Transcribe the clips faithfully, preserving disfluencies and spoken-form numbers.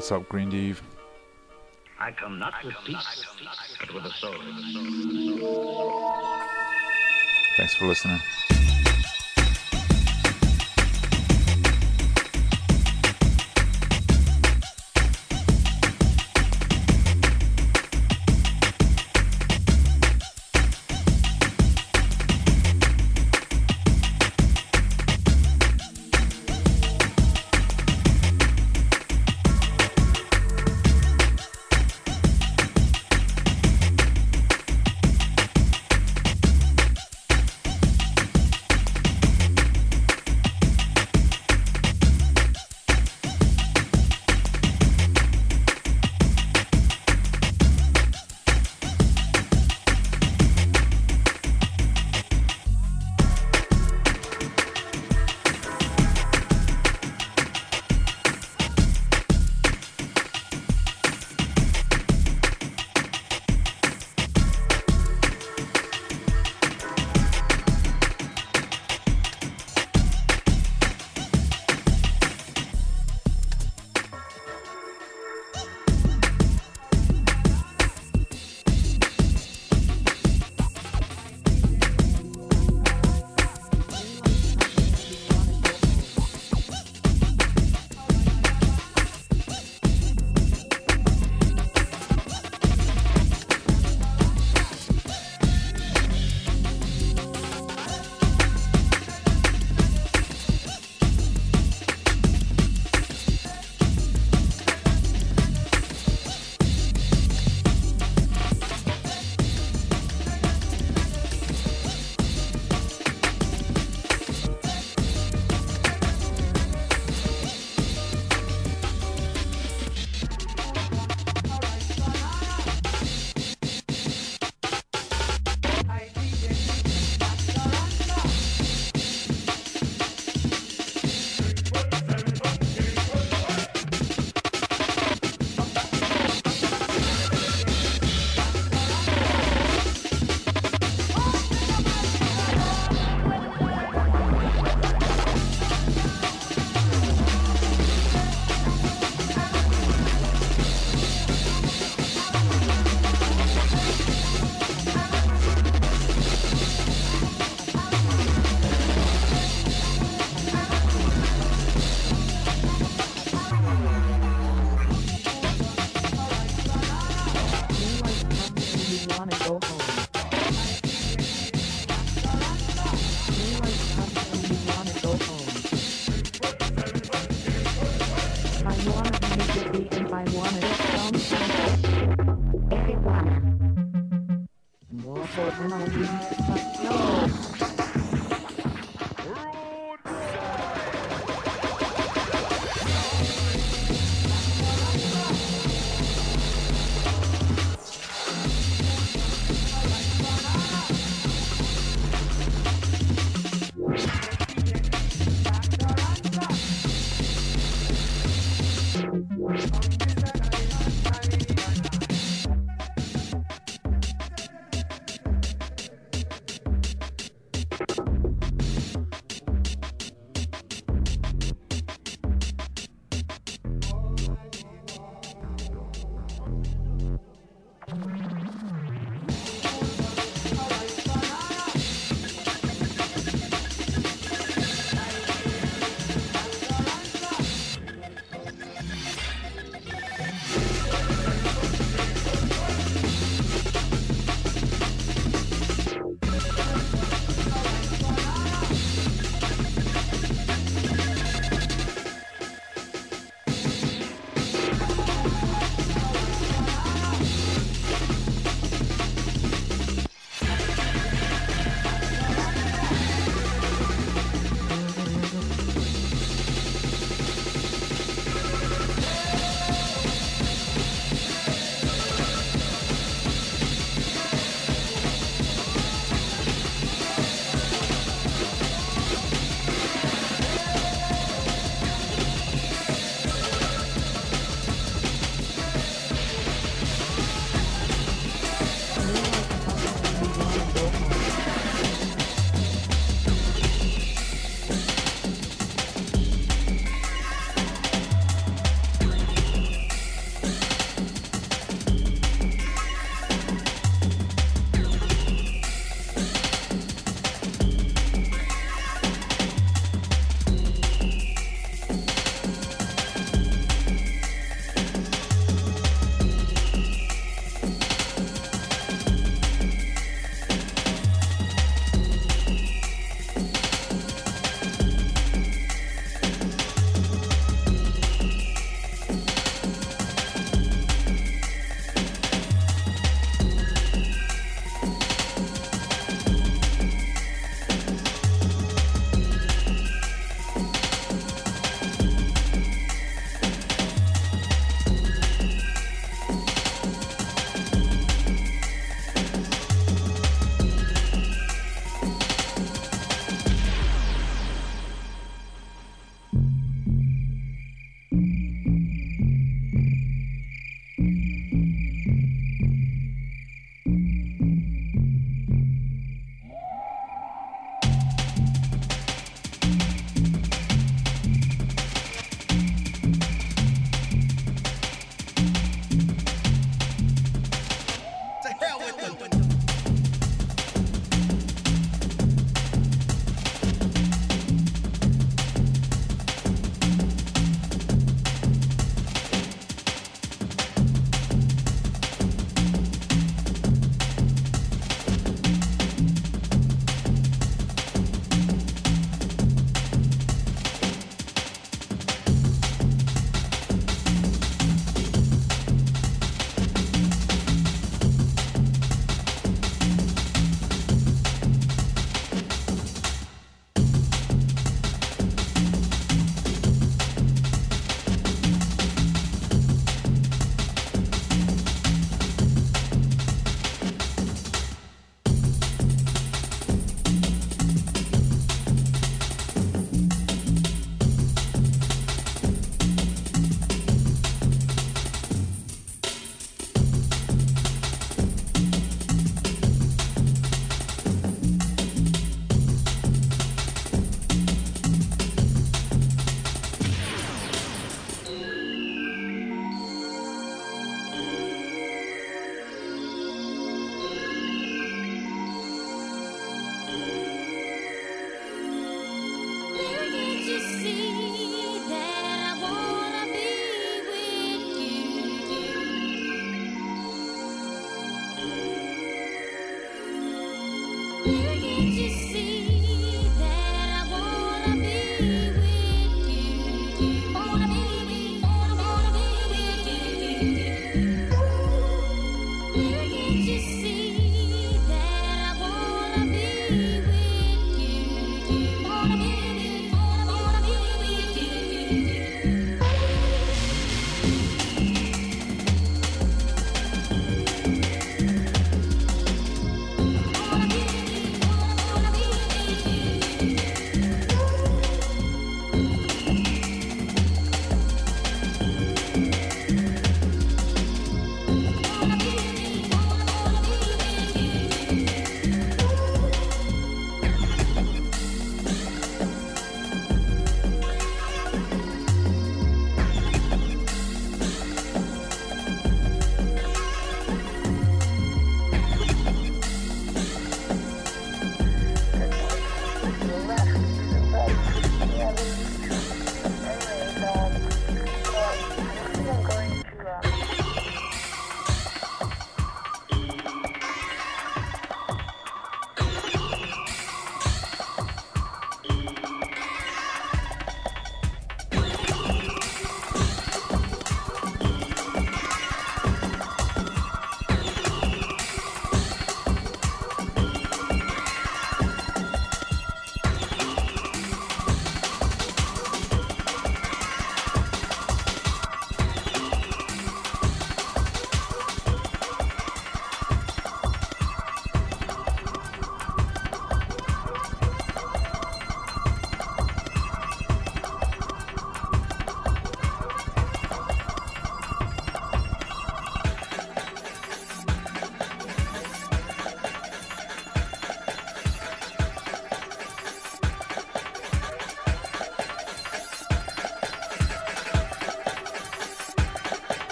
What's up, Green Eve? I come not with peace, but with a sword. Thanks for listening.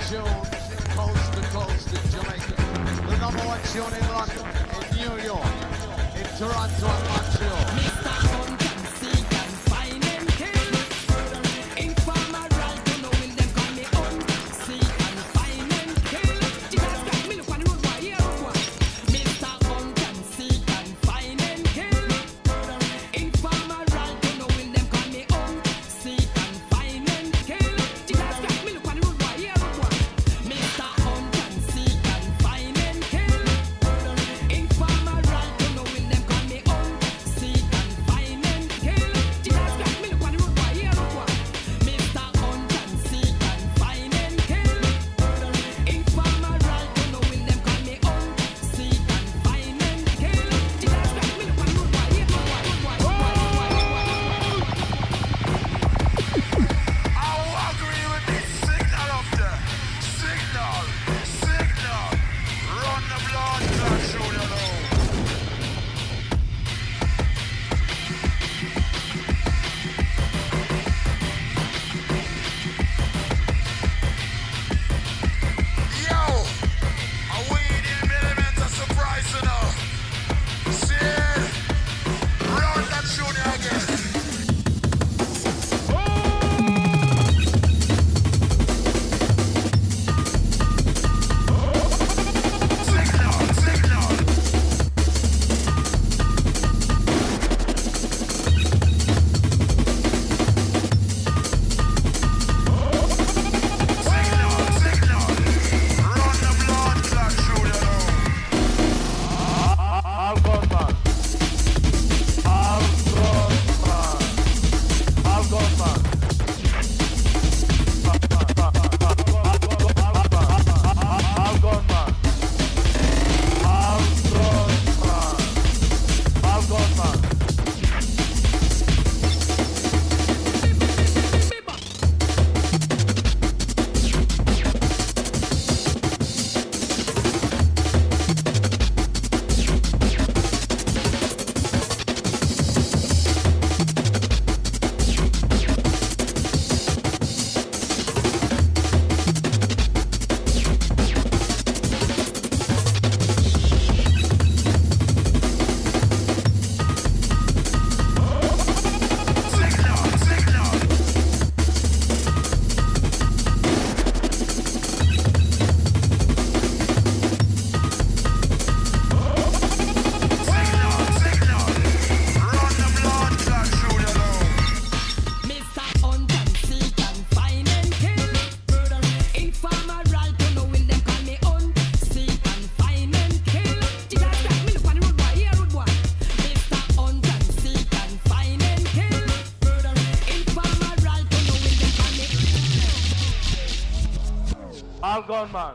tune, coast to coast in Jamaica. The number one tune in London, in New York, in Toronto and Montreal. Mister Hunt and seek and find and kill. Informer right to know will them call me hunt, seek and find and kill. Jesus got me look on the road boy, here road boy. Mister Hunt and seek and find and kill. Informer right to know will them call me hunt, seek and find and kill. Jesus got me look on the road boy, here road boy. Mister Hunt and seek and find and kill. Informer right to know will them call me hunt, seek and find and kill. Jesus got me look on the road boy, here road boy. Mister Hunt and seek and find and kill. Informer right to know will them call me hunt, seek and find and kill. Jesus got me look on the road boy, here road boy, road boy, road boy, road boy, road boy. I agree with this signal up there. Signal, signal. Run the blood clot through the low. Yo, a weed in millimeter surprise enough. See, run that tune again. Signal, signal. Signal, signal. Run the blood clot through the low. All gone man. All gone man. All gone man. All gone man. All gone man. All gone man. Signal, signal. Signal, signal. Run the blood clot through the low. Mister Hunt and seek and find and kill. Informer right to know will them call me hunt, seek and find and kill. Jesus got me look on the road boy, here road boy. Mister Hunt and seek and find and kill. Informer right to know will them call me. All gone man.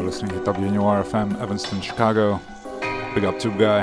listening to W N U R F M, Evanston, Chicago. Big up Tube Guy.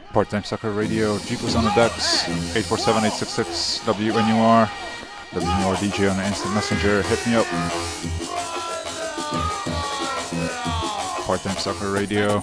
Part-Time Soccer Radio. Jeep was on the decks. eight four seven, eight six six, W N U R. W N U R D J on the Instant Messenger. Hit me up. Part-Time Soccer Radio.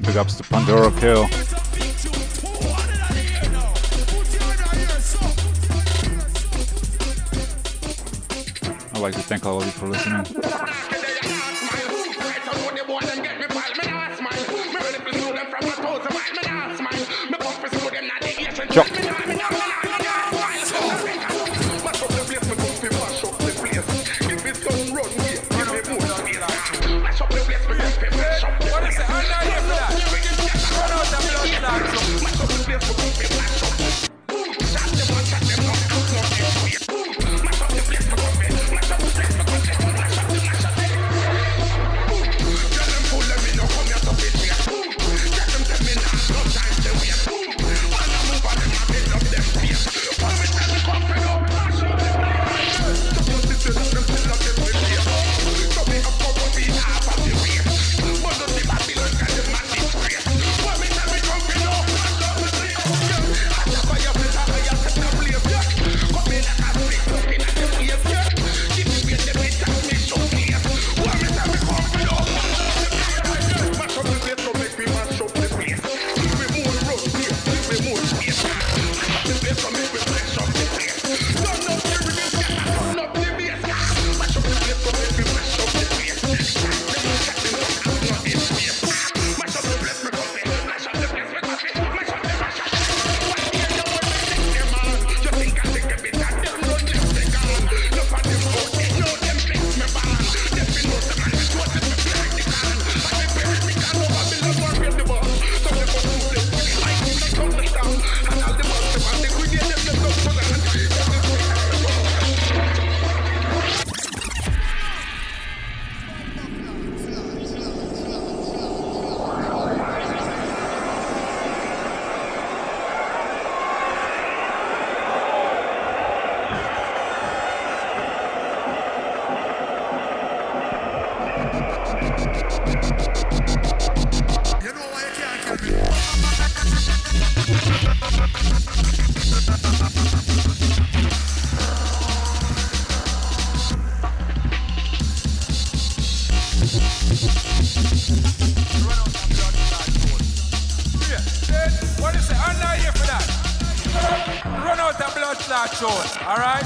Big ups to Pandora Kill. I'd like to thank all of you for listening. Chuck. What is it? I'm not here for that. Run out the blood clot show, alright?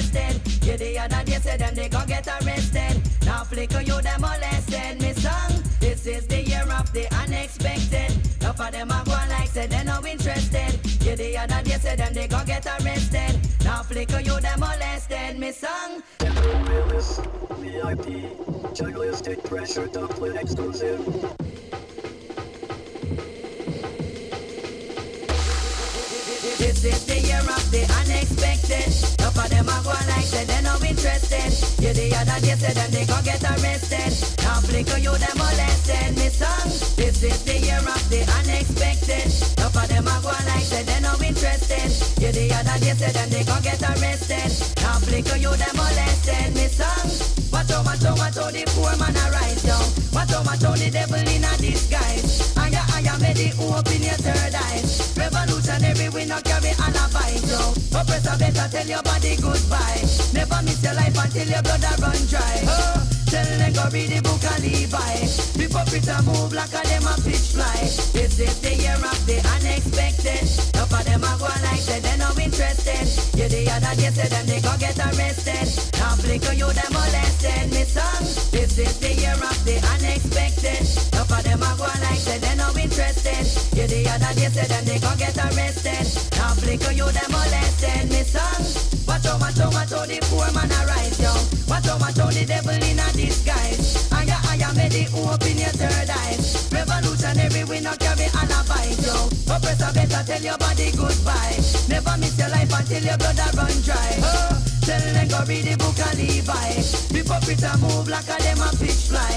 interested. You the other day say them they gon' get arrested. Now flicker you them molested. Me song, this is the year of the unexpected. Enough of them a go like say they no interested. You the other day say them they gon' get arrested. Now flicker you them molested. Me song. V I P, Jugglistic Pressure Dumpling Exclusive. This is the year of the unexpected. Enough of them a go like say they no interested. You the other day say them they gon' get arrested. Now flicker you them molested. Me song. This is the year of the unexpected. Enough of them a go like say they no interested. You the other day say them they gon' get arrested. Now flicker you them molested. Me song. What oh, what oh, what oh, the poor man a rise down. What oh, what oh, the devil in a disguise. And ya, and ya made the open your third eyes. Revolutionary, we no carry alibi, so oppressor better tell your body goodbye. Never miss your life until your blood a run dry. Oh, tell them go read the book of Levi. The puppet a move like a them a pitch fly. This is the year of the unexpected. Enough of them a go like say they no interested. You the other day say them they go get arrested. Now flicker you them molested. Me song. This is the year of the unexpected. Enough of them a go like say they no interested. You the other day say them they go get arrested. Now flicker you them molested. Me song. Watch out, watch out, watch out, the poor man a rise down. Watch out, watch out, the devil in a disguise. And ya, and ya made the open your third eyes. Revolutionary, we no carry alibi, yo. Oppressor better tell your body goodbye. Never miss your life until your blood a run dry. Oh, tell them go read the book of Levi. The puppet a move like a them a pitch fly.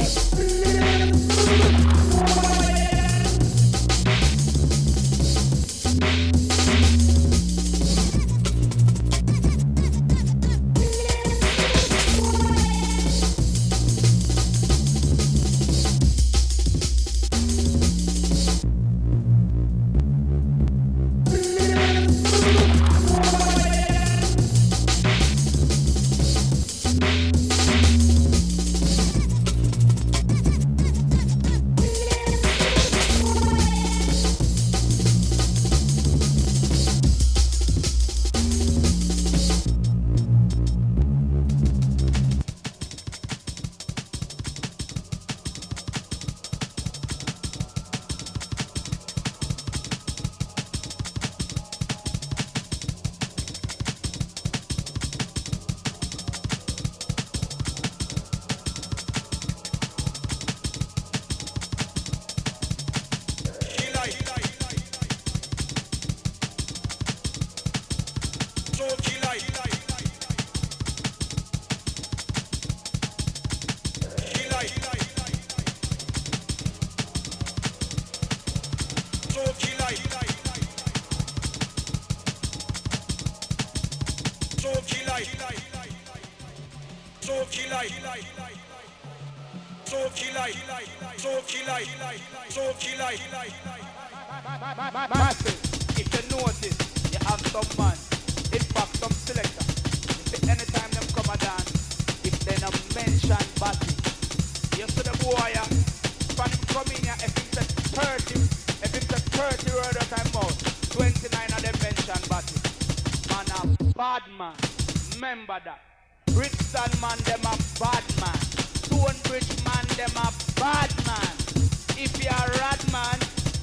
Massive, if you notice, you have some man, in fact some selector. You see anytime them come a dance, if they not mention body, you see the boy, yeah, from him come in here, if him said thirty, if him said thirty word at time out, twenty-nine of them mention body. Man a bad man, remember that. Brixton man, them a bad man. Stonebridge man, them a bad man. If you a rat man,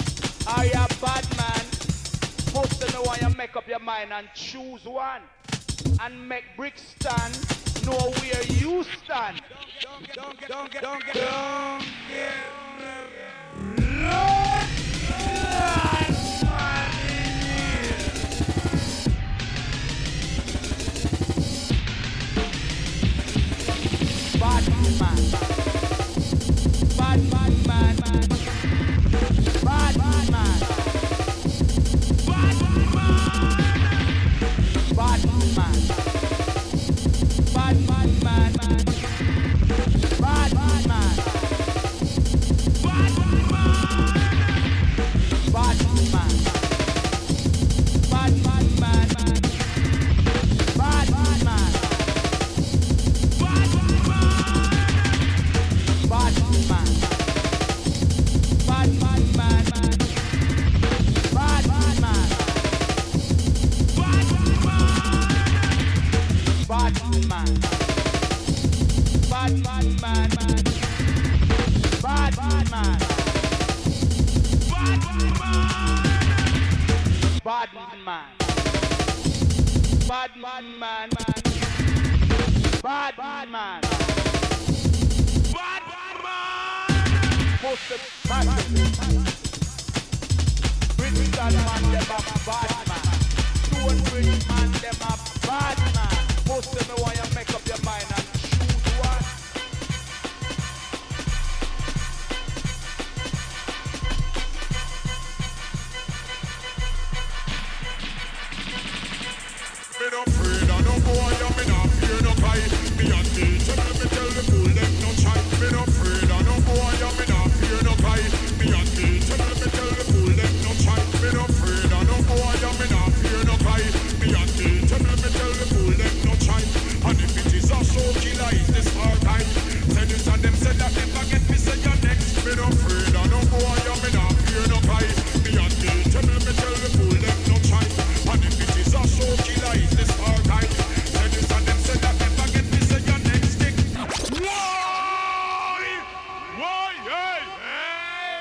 are you a bad man? Supposed to know why you make up your mind and choose one. And make Brixton know where you stand. Don't get, don't get, don't get, don't get, don't get, bad man. Bad man, man, man. Bad man. Bad man. Bad man. Bad man, man, man. Bad man. Bad man. Bad man. Bad man, man, man. Bad man. Bad man. Bad man. Bad man, man, man. Bad man. Bad man. Bad man. Bad man, man, man. Bad man, man. Bad man. Bad man. Bad man, man. Bad man, man. Bad man. Most of bad man. British man, them a bad man. Stone British man, them a bad man. Most of me want you make up your mind and choose one. Me no afraid of no boy, and me not fear no guy. Me and me tell me tell the fool them no try. Me no afraid of no boy, and me not fear no guy. Me and me tell me tell the fool them no try. Me no afraid of no boy, and me not fear no guy. Me and me tell me tell the fool them no try. And if it is a show killer, is this our time? Say this and them say that never get me say your next. Me no afraid of no boy, and me not fear no guy. Me and me tell me tell the fool them no try. And if it is a show killer, is this our time? Say this and them say that never get me say your next thing. Why? Why? Hey, hey,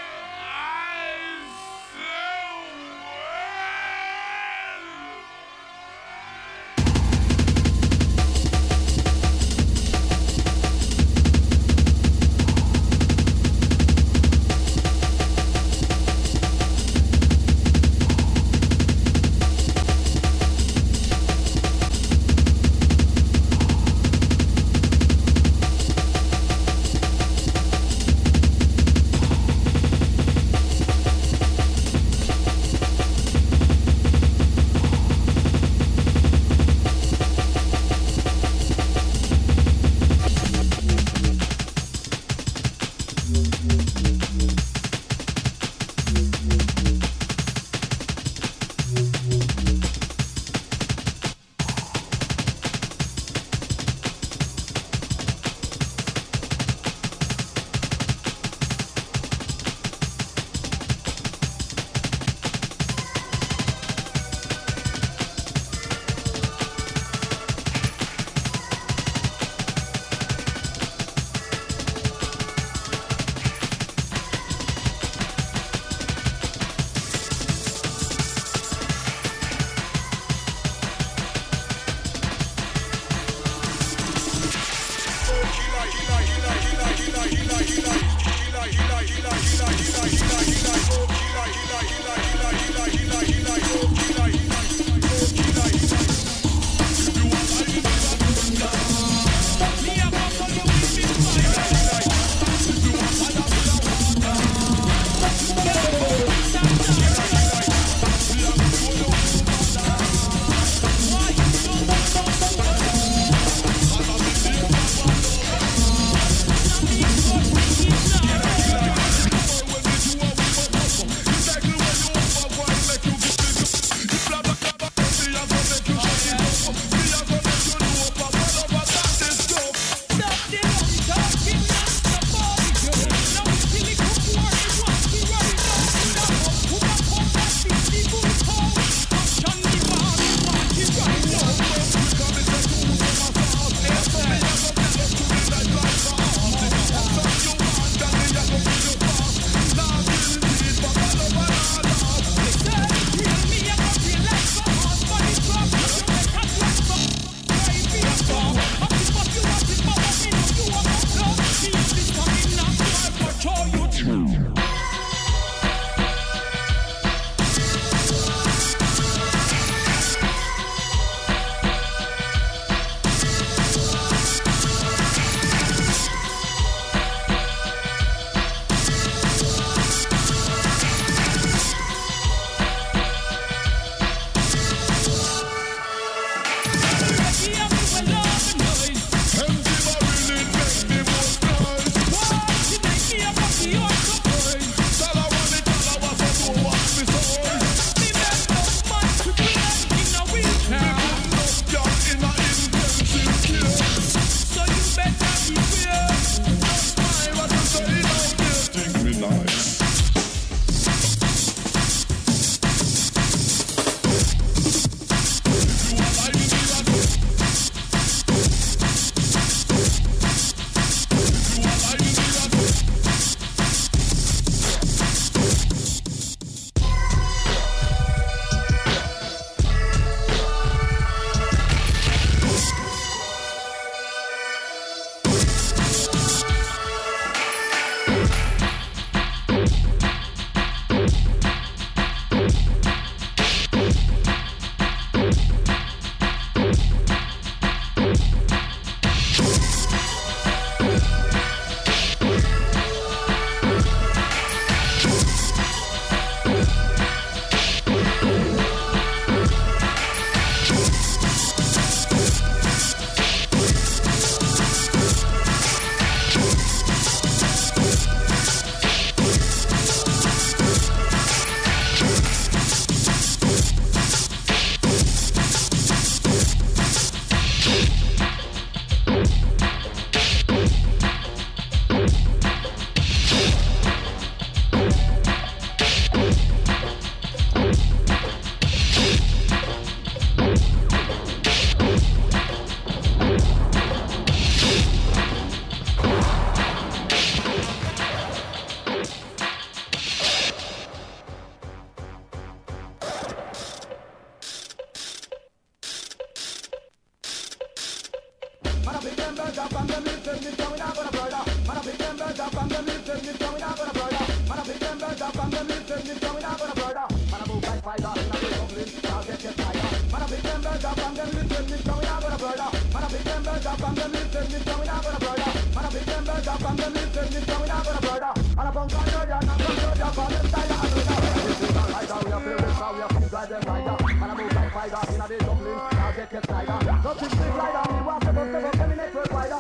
them birds up and them lift them lift them we not gonna brother. Man a pick them birds up and them lift them lift them we not gonna brother. Man a pick them birds up and them lift them lift them we not gonna brother. Man a move like fighter in a big juggling, now get your fire. Man a pick them birds up and them lift them lift them we not gonna brother. Man a pick them birds up and them lift them lift them we not gonna brother. Man a pick them birds up and them lift them lift them we not gonna brother. And a punk on your yard, and a punk on your for them style and another. This is a rider, we are feeling how we are feeling drive them rider. Man a move like fighter in a big juggling, now get your fire. Nothing big rider, we want to go step up, any network rider.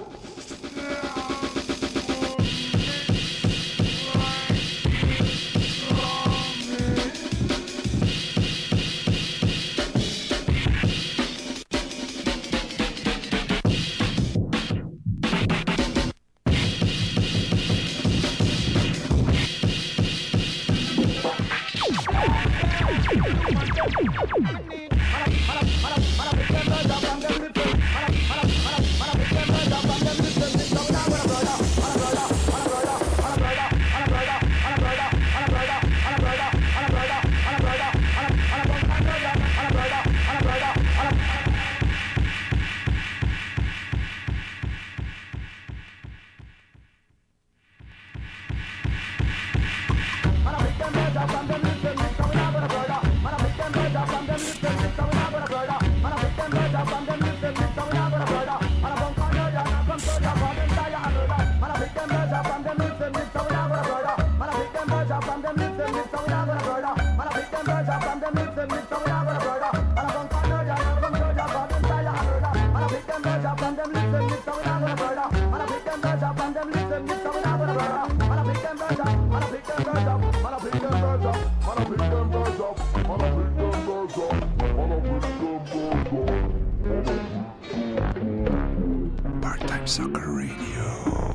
Part-Time Soccer Radio.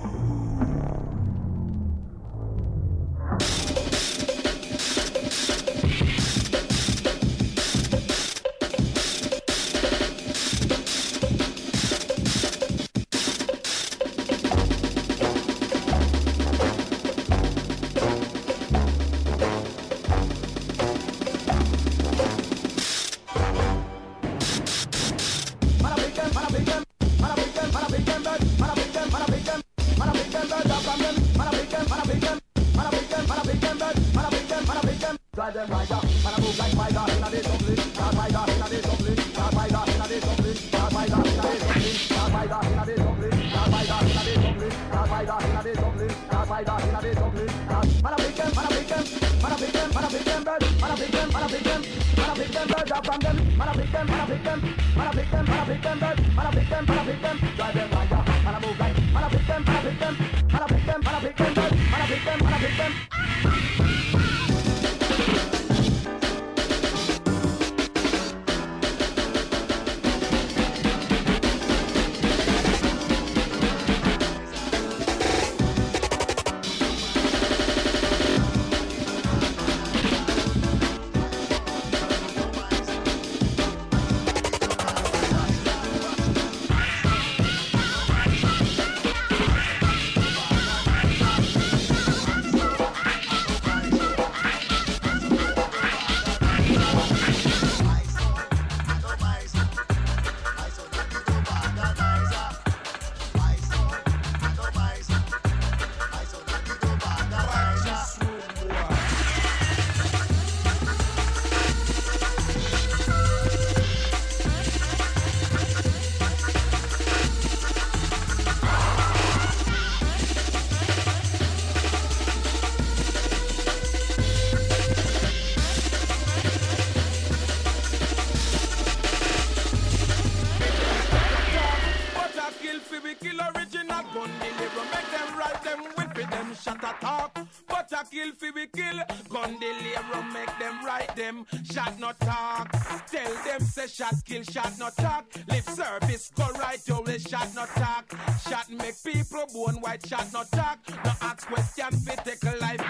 Shot not talk. Tell them say shot kill, shot not talk. Lip service go right away, shot not talk. Shot make people born white, shot not talk. No ask question fit take a life.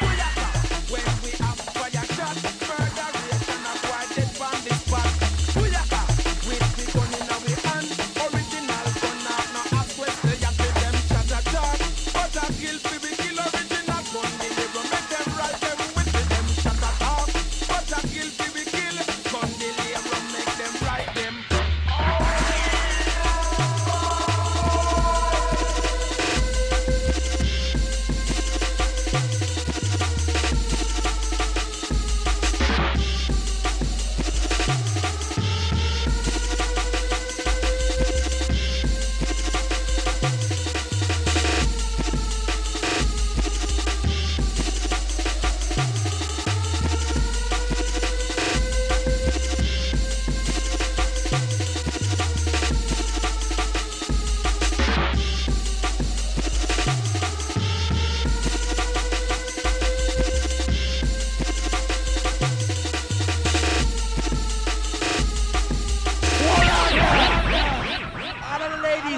When we have fire shot, murderation of white dead from this spot. With the gun in our hand, original gun out. No ask question fit them shot a talk. But I kill people kill original gun. Deliver make them right them with them shot a talk. But I kill people kill gun deliver make them right them.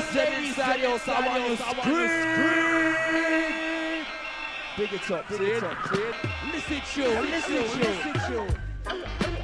them inside your house, I want you to scream. Big it up, big it up, listen to you, listen to you.